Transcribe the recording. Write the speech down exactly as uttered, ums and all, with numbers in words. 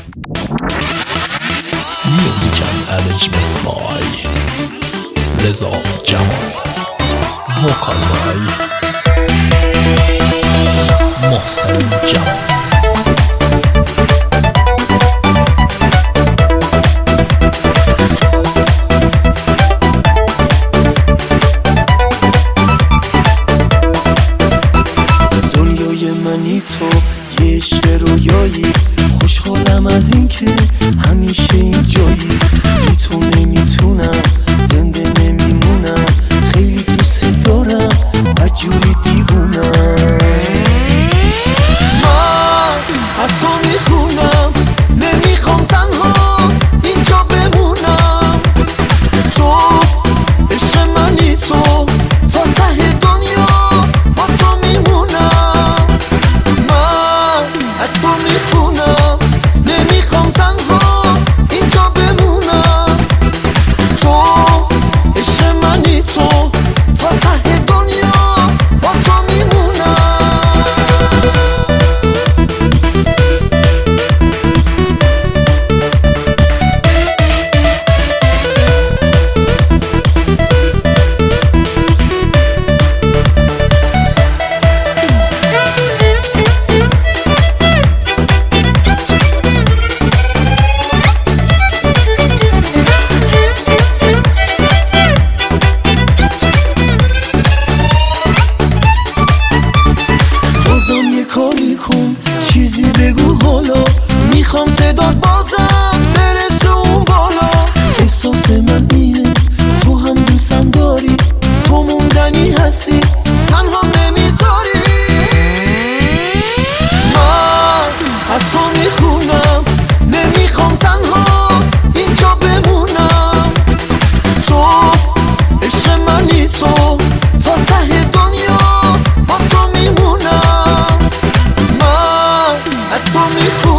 Musical arrangement by Reza Jamal. Vocal by Mohsen Jamal. منی تو یه عشق رویایی، خوشحالم از این که همیشه این جایی. بی تو نمیتونم زنده نمیمونم، خیلی دوست دارم بدجوری دیوونم. من از تو میخونم نمیخوام تنها اینجا بمونم. تو عشق منی تو تا ته دنیا با تو میمونم. از تو میخونم نمیخوام تنها اینجا بمونم. تو عشق منی تو تا ته دنیا با تو میمونم. بازم یه کاری کن، چیزی بگو حالا، میخوام صدات بازم برسه اون بالا. احساس من اینه تو هم دوستم داری، تو موندنی هستی تنها نمیذاری. من از تو میخونم نمیخوام تنها اینجا بمونم. تو عشق منی تو تا ته دنیا با تو میمونم. از تو میخونم